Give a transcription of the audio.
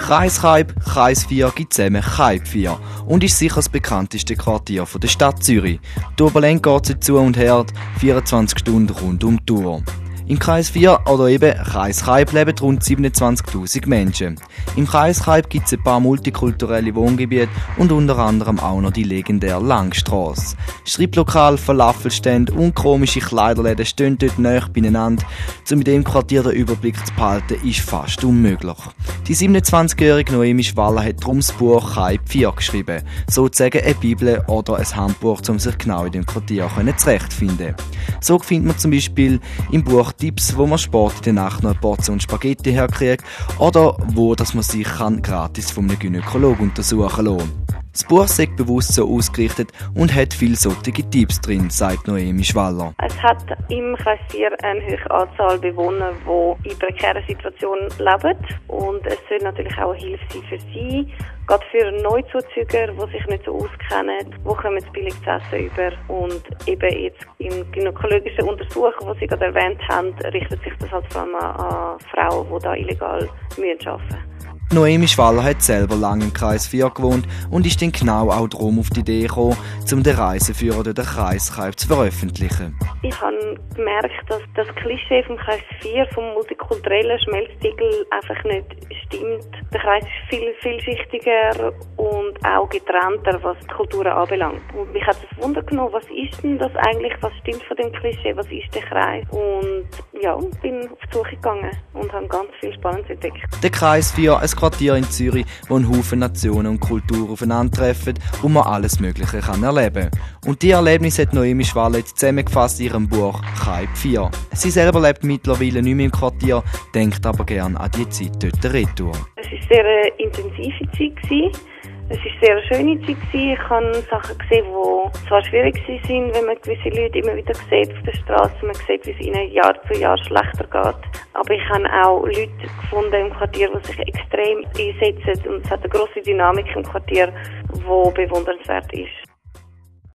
Kreis Chayb, Kreis 4 gibt zusammen Chayb 4 und ist sicher das bekannteste Quartier der Stadt Zürich. Die Oberlänge geht zu und her 24 Stunden rund um die Tour. Im Kreis 4 oder eben Kreis Chayb leben rund 27'000 Menschen. Im Kreis Chayb gibt es ein paar multikulturelle Wohngebiete und unter anderem auch noch die legendäre Langstrasse. Striplokal, Falafelstände und komische Kleiderläden stehen dort nahe beieinander. Um in dem Quartier den Überblick zu behalten, ist fast unmöglich. Die 27-jährige Noemi Schwaller hat darum das Buch Chayb 4 geschrieben. Sozusagen eine Bibel oder ein Handbuch, um sich genau in dem Quartier zurechtzufinden. So findet man zum Beispiel im Buch Tipps, wo man Sport in der Nacht noch eine Portion Spaghetti herkriegt oder wo dass man sich gratis von einem Gynäkologen untersuchen lassen. Das Buch ist bewusst so ausgerichtet und hat viele solche Tipps drin, sagt Noemi Schwaller. Es hat im Kreis 4 eine hohe Anzahl Bewohner, die in prekären Situationen leben. Und es soll natürlich auch eine Hilfe sein für sie. Gerade für Neuzuzüger, die sich nicht so auskennen, die kommen das billig zu essen über. Und eben jetzt im gynäkologischen Untersuch, das Sie gerade erwähnt haben, richtet sich das halt vor allem an Frauen, die da illegal arbeiten müssen. Noemi Schwaller hat selber lange im Kreis 4 gewohnt und ist dann genau auch darum auf die Idee gekommen, um den Reiseführer durch den Kreis Chayb zu veröffentlichen. Ich habe gemerkt, dass das Klischee vom Kreis 4, vom multikulturellen Schmelztiegel, einfach nicht stimmt. Der Kreis ist viel vielschichtiger und auch getrennter, was die Kulturen anbelangt. Und mich hat das Wunder genommen, was ist denn das eigentlich, was stimmt von dem Klischee, was ist der Kreis? Und ja, bin auf die Suche gegangen und habe ganz viel Spannendes entdeckt. Der Kreis 4, ein Quartier in Zürich, wo ein Haufen Nationen und Kulturen aufeinandertreffen, wo man alles Mögliche erleben kann. Und die Erlebnisse hat Noemi Schwaller jetzt zusammengefasst in ihrem Buch Chayb 4. Sie selber lebt mittlerweile nicht mehr im Quartier, denkt aber gerne an die Zeit dort retour. Es war eine sehr intensive Zeit. Es war eine sehr schöne Zeit. Ich habe Sachen gesehen, die zwar schwierig waren, wenn man gewisse Leute immer wieder sieht auf der Straße. Man sieht, wie es ihnen Jahr zu Jahr schlechter geht. Aber ich habe auch Leute gefunden im Quartier, die sich extrem einsetzen. Und es hat eine grosse Dynamik im Quartier, die bewundernswert ist.